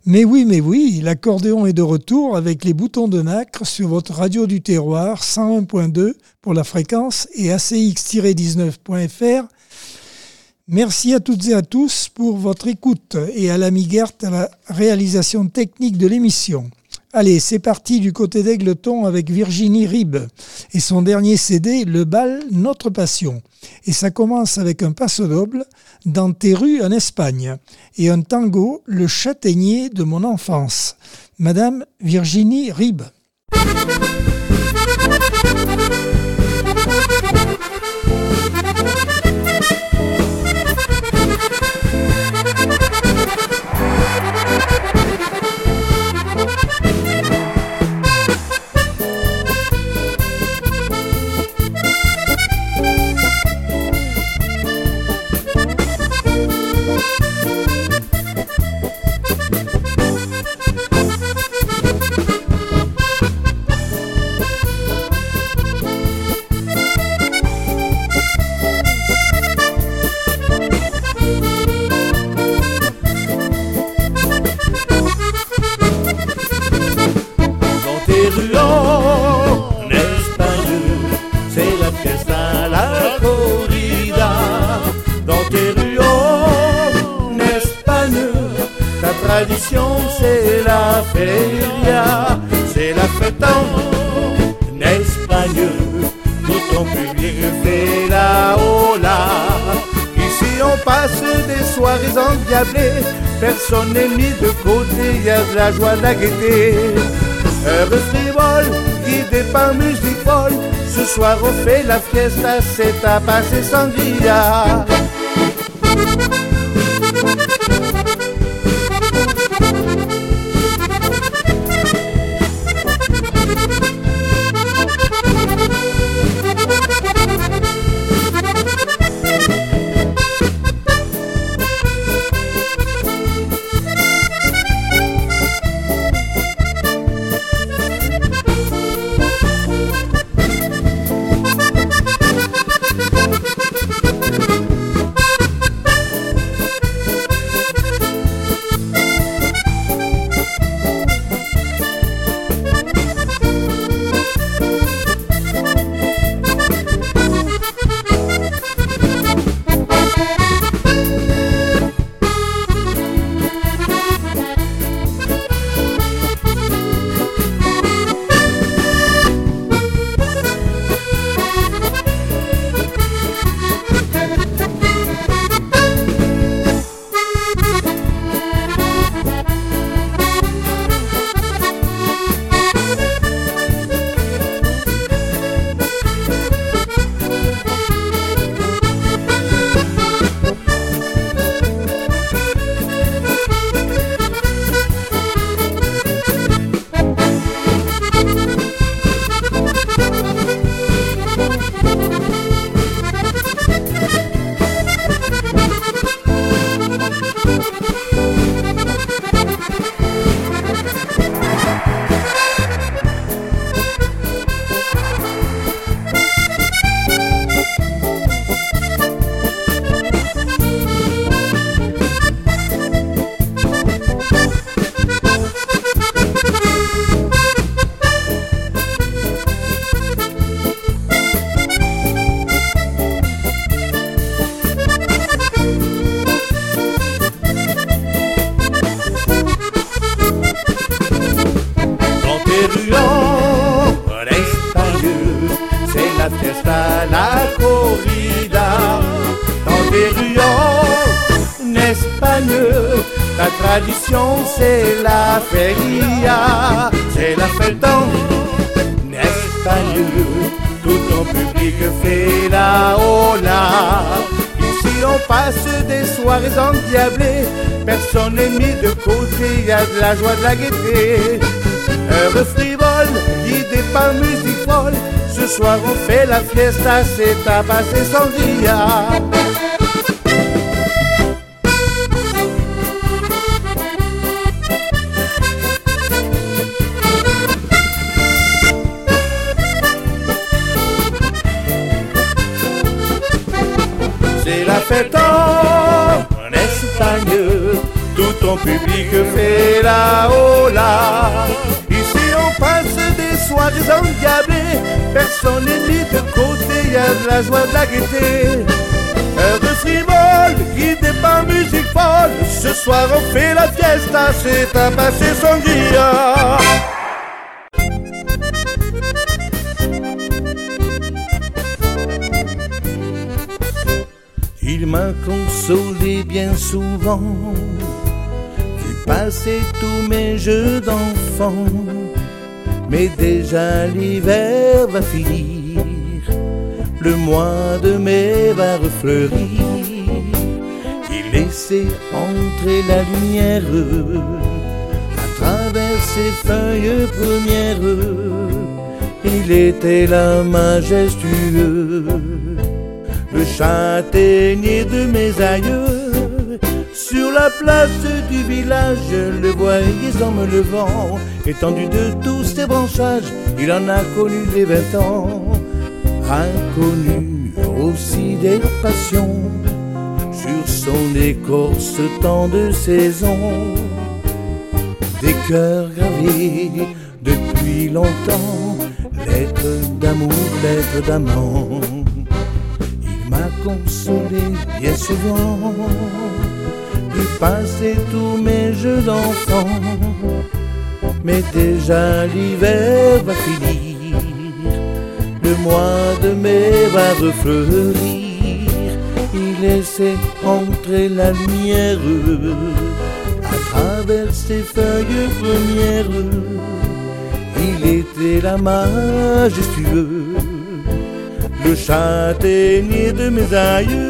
Mais oui, l'accordéon est de retour avec les boutons de nacre sur votre radio du terroir 101.2 pour la fréquence et ACX-19.fr. Merci à toutes et à tous pour votre écoute et à l'ami Gert à la réalisation technique de l'émission. Allez, c'est parti du côté d'Aigleton avec Virginie Ribes et son dernier CD, Le Bal, Notre Passion. Et ça commence avec un passo-doble, Dans tes rues en Espagne, et un tango, Le Châtaignier de mon enfance. Madame Virginie Ribes. C'est la feria, c'est la fête en Espagne. Tout ton public fait la hola. Ici on passe des soirées endiablées. Personne n'est mis de côté, y a de la joie, de la gaieté. Heureux frivole, guidé par musique folle. Ce soir on fait la fiesta, c'est tapas et sangria. La tradition c'est la feria, c'est la fête en Espagne. Tout ton public fait la hola. Ici on passe des soirées endiablées. Personne n'est mis de côté, y a de la joie, de la gaieté. Heureux frivole, guidé par musique folle. Ce soir on fait la fiesta, c'est tapas et sangria. C'est la fête en Espagne. Tout ton public fait la hola. Ici on passe des soirées endiablées, personne n'est mis de côté, y a de la joie, de la gaieté. Heure de frivole, guidée par musique folle, ce soir on fait la fiesta, c'est à passer sangria. Il m'a consolé bien souvent, vu passer tous mes jeux d'enfant. Mais déjà l'hiver va finir, le mois de mai va refleurir. Il laissait entrer la lumière à travers ses feuilles premières. Il était là majestueux, le châtaignier de mes aïeux. Sur la place du village, je le voyais en me levant. Étendu de tous ses branchages, il en a connu les 20 ans. A connu aussi des passions sur son écorce tant de saisons. Des cœurs gravés depuis longtemps, lettres d'amour, lettres d'amant. Il m'a consolé bien souvent, vu passer tous mes jeux d'enfant. Mais déjà l'hiver va finir, le mois de mai va refleurir. Il laissait entrer la lumière à travers ses feuilles premières. Il était là majestueux, le châtaignier de mes aïeux.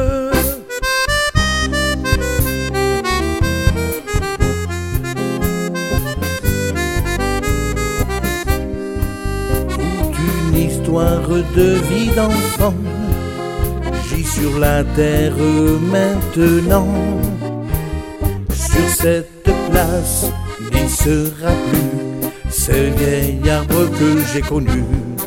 De vie d'enfant, gît sur la terre maintenant. Sur cette place n'y sera plus ce vieil arbre que j'ai connu.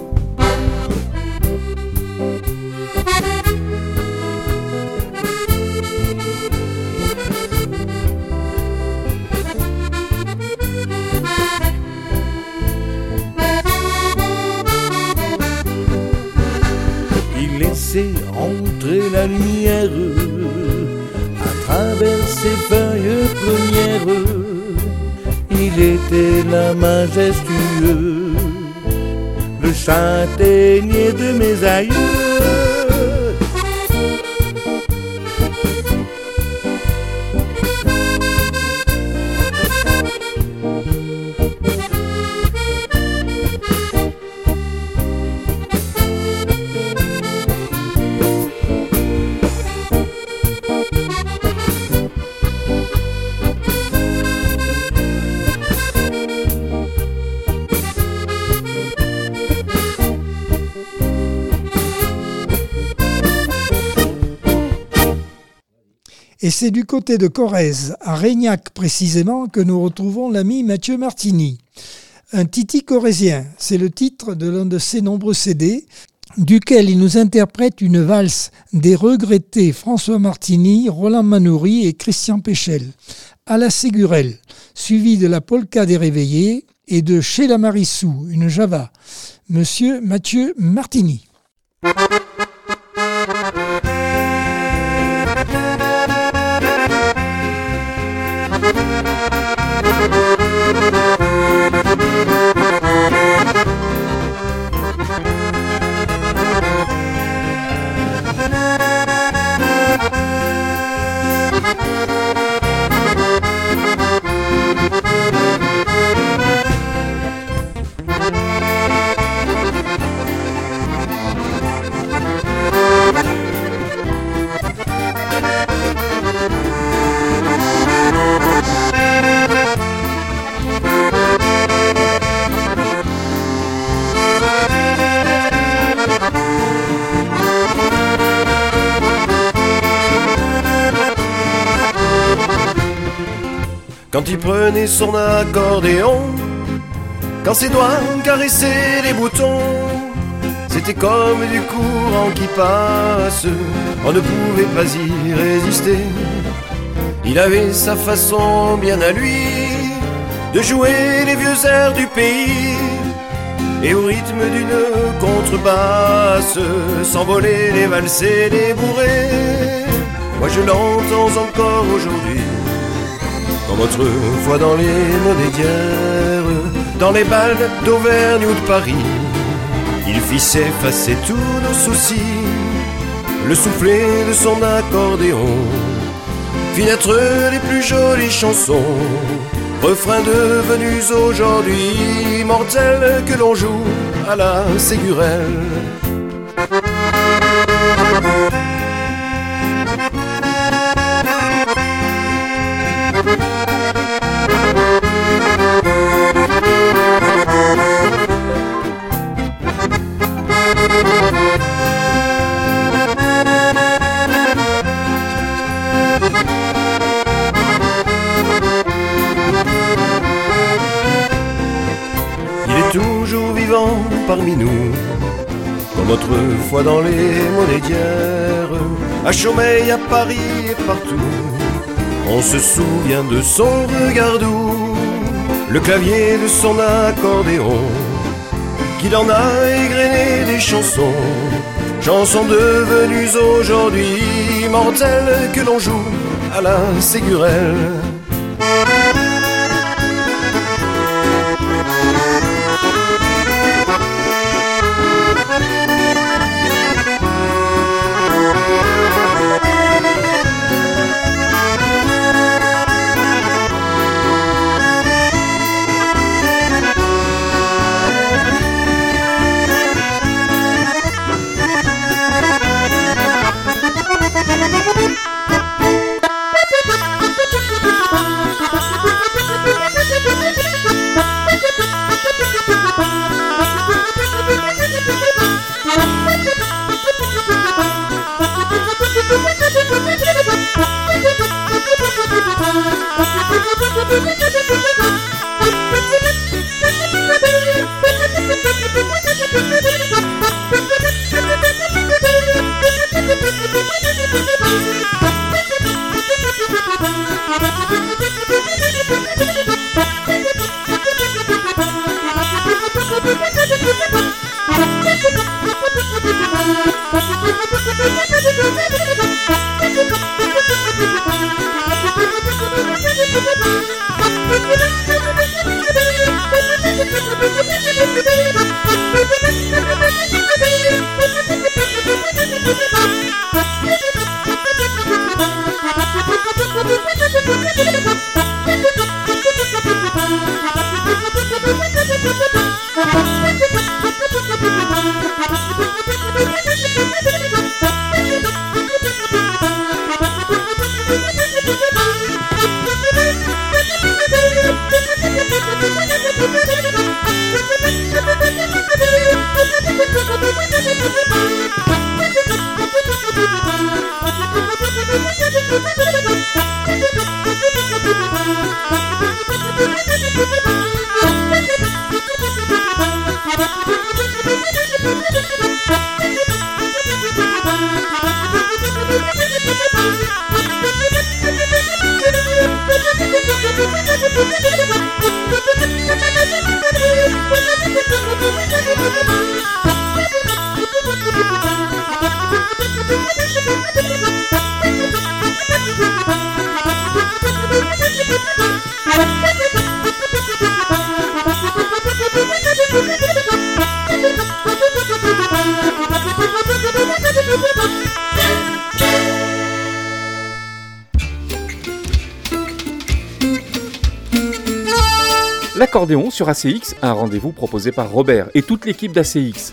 Entrer la lumière à travers ses feuilles premières. Il était là majestueux, le châtaignier de mes aïeux. Et c'est du côté de Corrèze, à Reignac précisément, que nous retrouvons l'ami Mathieu Martini. Un titi corrézien, c'est le titre de l'un de ses nombreux CD, duquel il nous interprète une valse des regrettés François Martini, Roland Manoury et Christian Péchel, à la Ségurelle, suivi de la polka des réveillés et de Chez la Marissou, une java. Monsieur Mathieu Martini. Quand il prenait son accordéon, quand ses doigts caressaient les boutons, c'était comme du courant qui passe, on ne pouvait pas y résister. Il avait sa façon bien à lui de jouer les vieux airs du pays, et au rythme d'une contrebasse s'envoler les valsers, les bourrées. Moi je l'entends encore aujourd'hui, comme autrefois dans les monnaies d'hier, dans les bals d'Auvergne ou de Paris. Il fit s'effacer tous nos soucis, le soufflet de son accordéon fit naître les plus jolies chansons, refrains devenus aujourd'hui mortels que l'on joue à la Ségurelle. Toujours vivant parmi nous, comme autrefois dans les monnaies d'hier, à Chaumeil, à Paris et partout. On se souvient de son regard doux, le clavier de son accordéon, qu'il en a égrené des chansons, chansons devenues aujourd'hui mortelles que l'on joue à la Ségurelle. L'accordéon sur ACX, un rendez-vous proposé par Robert et toute l'équipe d'ACX.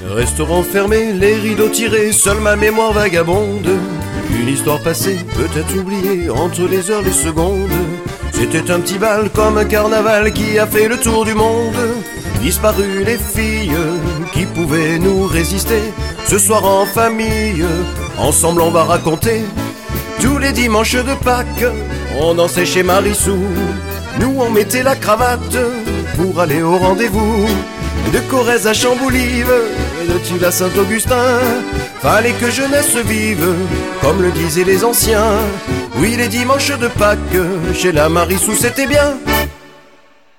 Restaurant fermé, les rideaux tirés, seule ma mémoire vagabonde. Une histoire passée, peut-être oubliée, entre les heures, les secondes. C'était un petit bal comme un carnaval qui a fait le tour du monde. Disparu les filles qui pouvaient nous résister. Ce soir en famille, ensemble on va raconter. Tous les dimanches de Pâques, on dansait chez Marissou. Nous on mettait la cravate pour aller au rendez-vous. De Corrèze à Chamboulive, de Tulle à Saint-Augustin, fallait que jeunesse vive, comme le disaient les anciens. Oui, les dimanches de Pâques, chez la Marissou c'était bien.